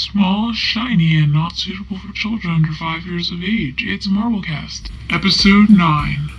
Small, shiny, and not suitable for children under 5 years of age. It's Marblecast, Episode 9.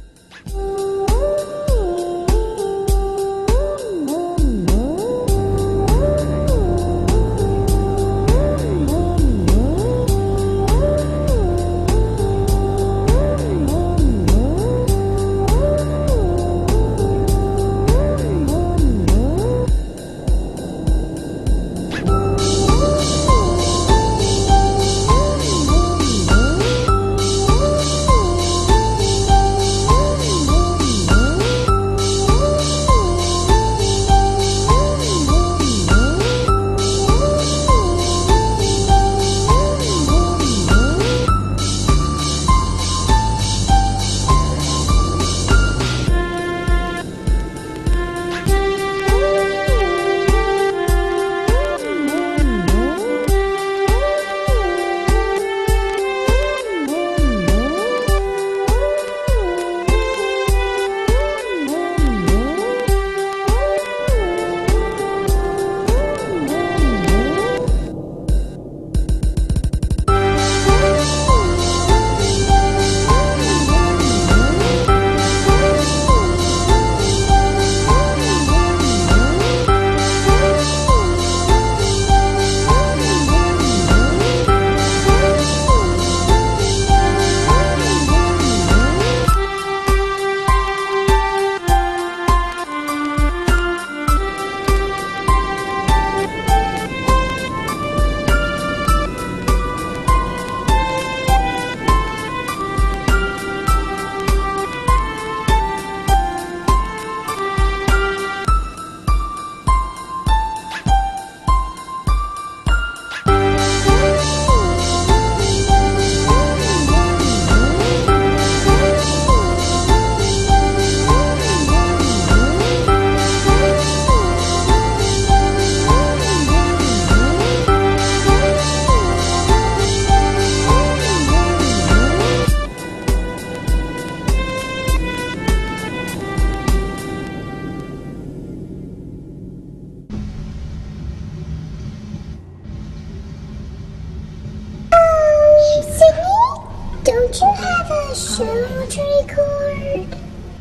Don't you have a show to record?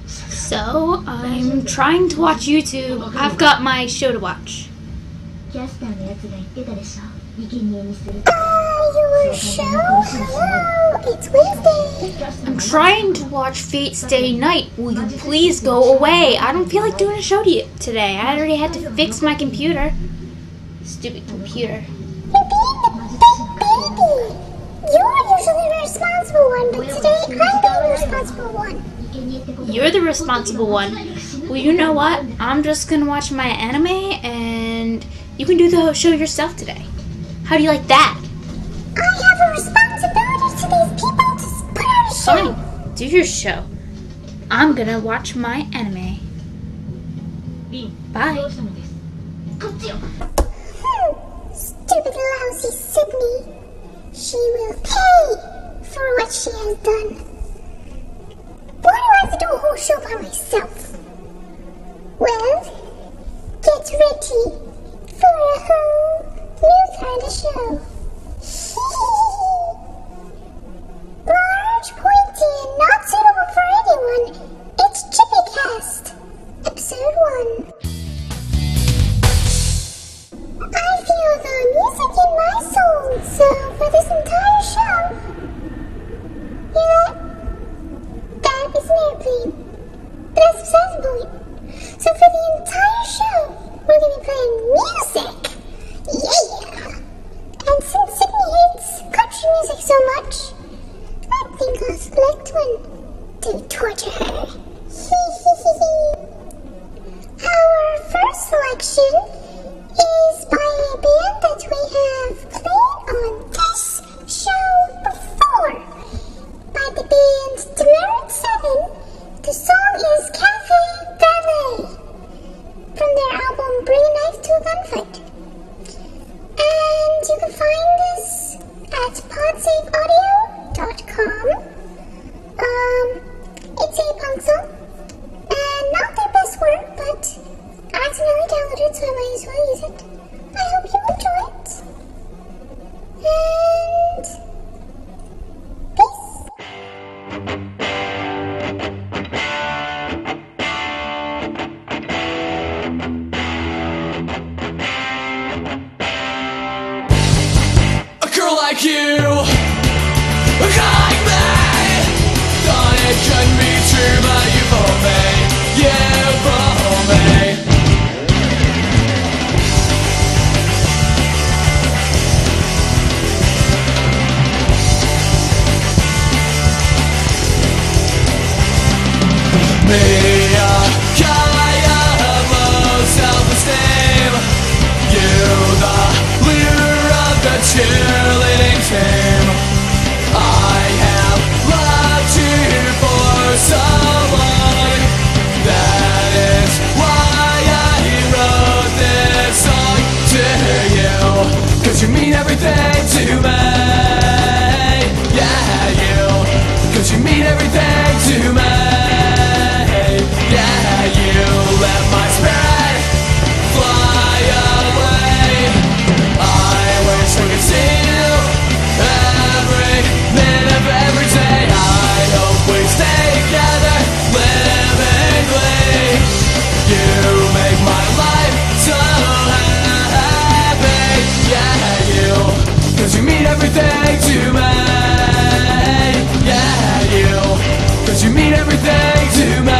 So, I'm trying to watch YouTube. I've got my show to watch. Your show? Hello, it's Wednesday. I'm trying to watch Fate Stay Night. Will you please go away? I don't feel like doing a show today. I already had to fix my computer. Stupid computer. You're being a big baby. You're usually the responsible one, but today I'm the responsible one. You're the responsible one. Well, you know what? I'm just gonna watch my anime, and you can do the show yourself today. How do you like that? I have a responsibility to these people to put on a show. Fine, do your show. I'm gonna watch my anime. Bye. Stupid lousy Sydney. She will pay for what she has done. Why do I have to do a whole show by myself? Well, get ready for a whole new kind of show. Large, pointy, and not suitable for anyone. It's Chippycast, Episode 1. I feel the music in my soul, so for this entire show, hear that? That is an airplane. But that's besides the point. So for the entire show, we're going to be playing music. Yeah! And like you, like me. Thought it couldn't be true, but you fooled me. You fooled me. Me, a guy of low self-esteem. You, the leader of the cheerleading team. I have loved you for so long. That is why I wrote this song to you. 'Cause you mean everything to me. Yeah, you. 'Cause you mean everything to me. Yeah, you let my spirit fly away. I wish I could see you every minute of every day. I hope we stay together livingly. You make my life so happy. Yeah, you. 'Cause you mean everything to me. Yeah, you. 'Cause you mean everything to me.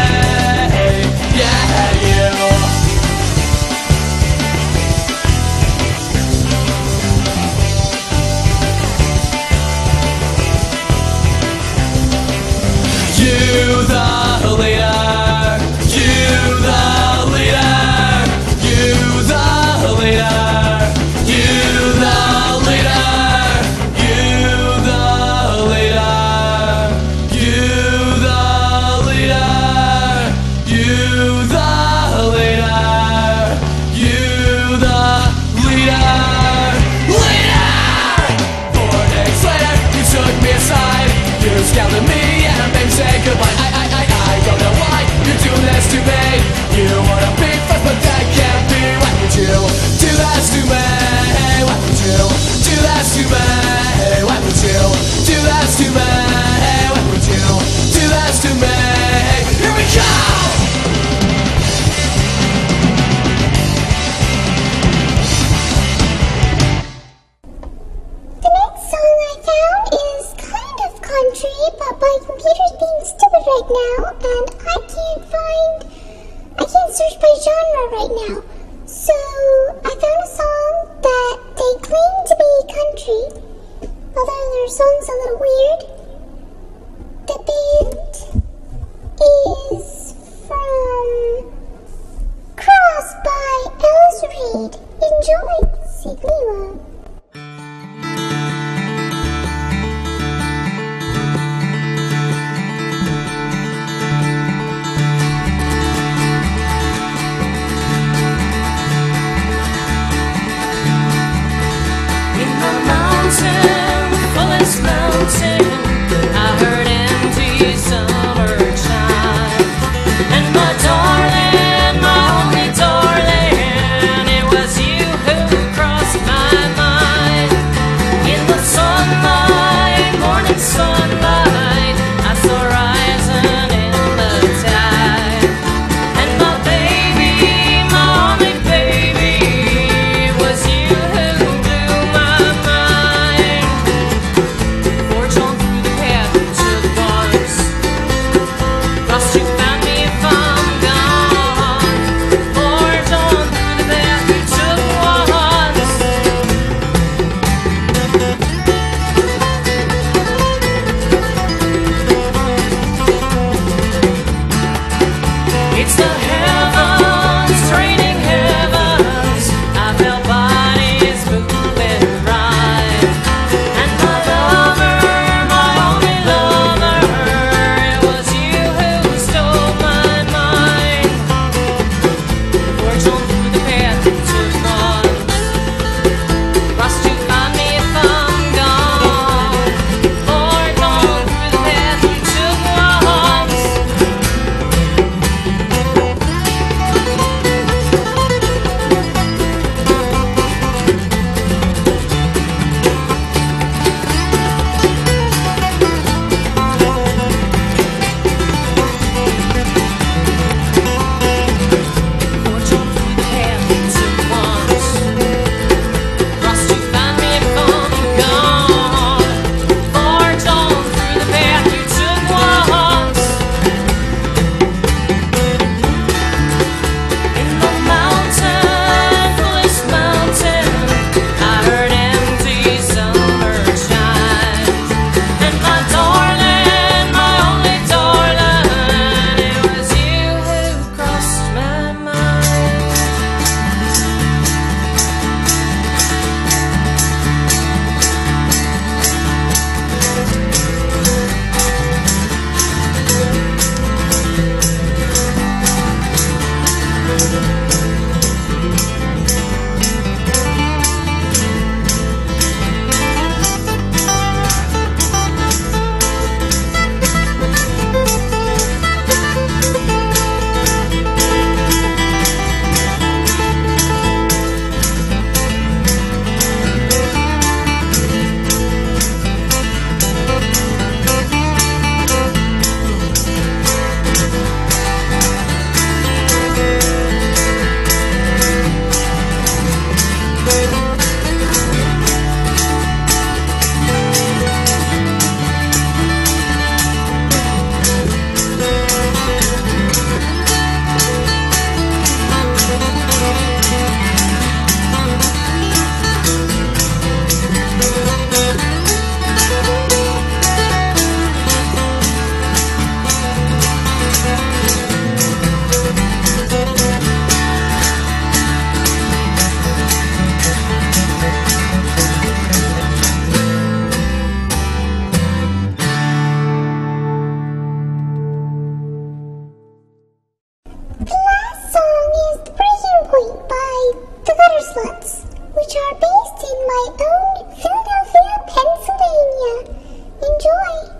You the leader, you the leader, you the leader, you the leader, you the leader, you the leader, you the leader, you the leader, leader. 4 days later, you took me aside, you scouted me and made me say goodbye. I don't know why you're doing this to me. You wanna be friends, but that can't be. Why would you do that to me? Why would you do that to me? Why would you do that to me? Why would you do that to me? Here we go! The next song I found is kind of country, but my computer's being stupid right now, and I can't search by genre right now. So I found a song that they claim to be country, although their song's a little weird. The band is from Cross by Alice Reed. Enjoy, Signiwa. Forest mountain my own Philadelphia, Pennsylvania. Enjoy!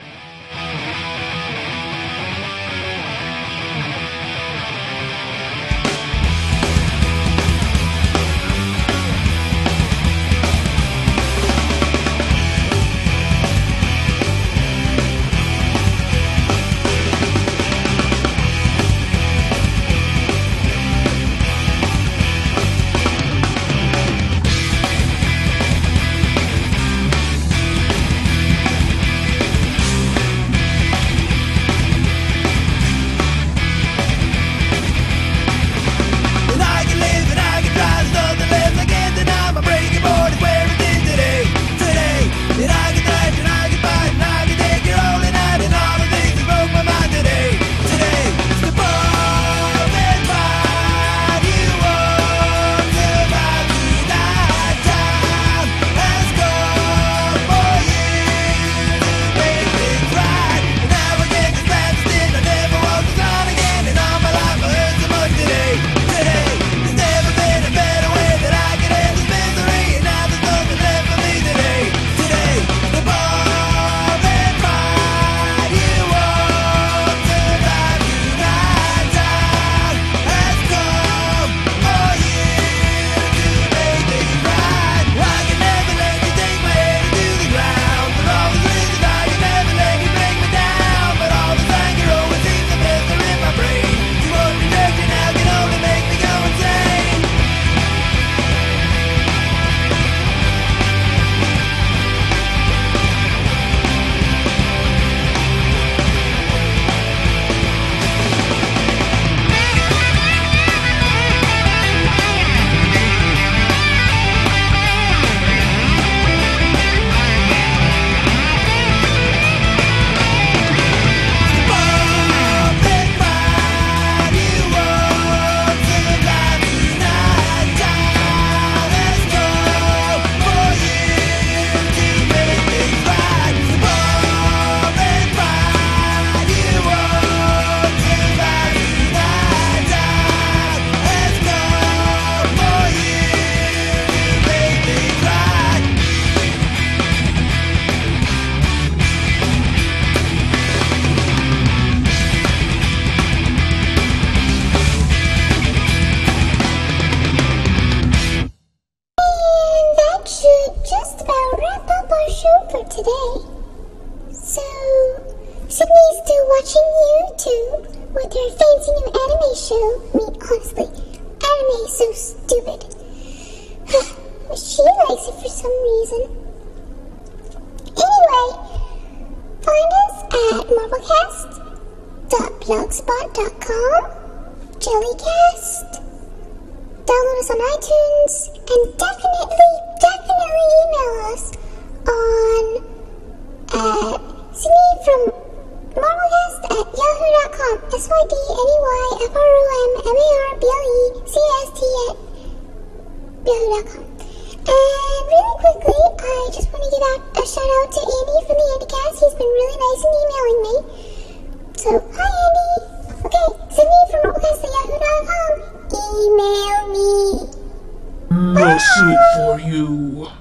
For today. So, Sydney's still watching YouTube with her fancy new anime show. I mean, honestly, anime is so stupid. She likes it for some reason. Anyway, find us at marblecast.blogspot.com, Jellycast, download us on iTunes, and definitely email us on Sydney from marblecast@yahoo.com. SYDNEYFROMMARBLECAST@yahoo.com. And really quickly, I just want to give out a shout out to Andy from the Andycast. He's been really nice in emailing me. So, hi Andy. Okay, Sydney from marblecast@yahoo.com. Email me. No soup for you.